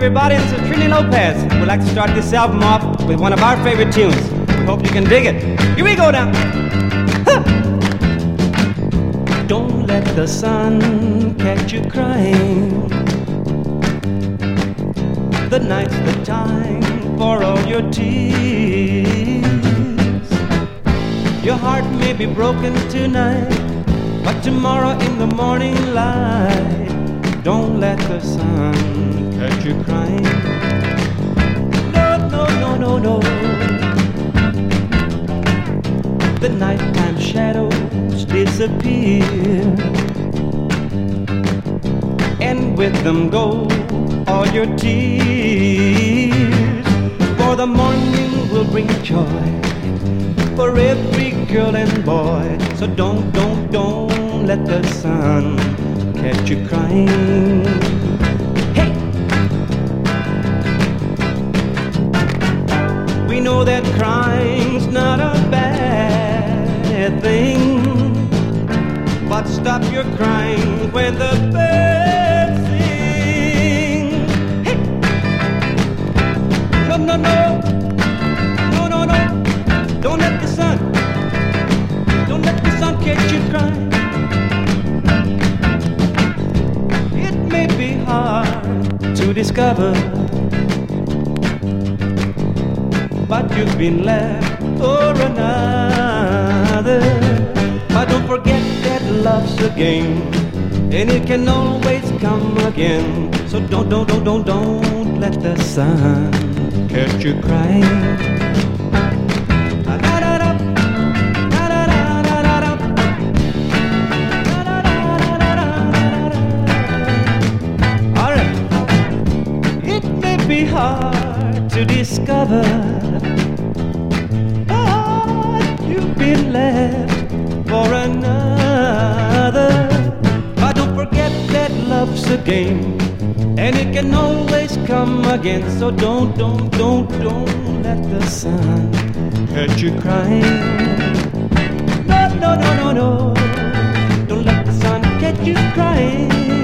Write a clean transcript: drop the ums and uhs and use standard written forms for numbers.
everybody. This is Trini Lopez. We'd like to start this album off with one of our favorite tunes. We hope you can dig it. Here we go now. Huh. Don't let the sun catch you crying. The night's the time for all your tears. Your heart may be broken tonight, but tomorrow in the morning light, don't let the sun catch you crying. No, no, no, no, no. The nighttime shadows disappear, and with them go all your tears. For the morning will bring joy for every girl and boy. So don't let the sun catch you crying. Hey! We know that crying's not a bad thing, but stop your crying when the birds sing. Hey! No, no, no. No, no, no. Don't let the sun catch you crying. It may be hard to discover, but you've been left for another. But don't forget that love's a game, and it can always come again. So don't let the sun catch you crying. Be hard to discover, but you've been left for another. But don't forget that love's a game, and it can always come again. So don't let the sun catch you crying. No, no, no, no, no. Don't let the sun catch you crying.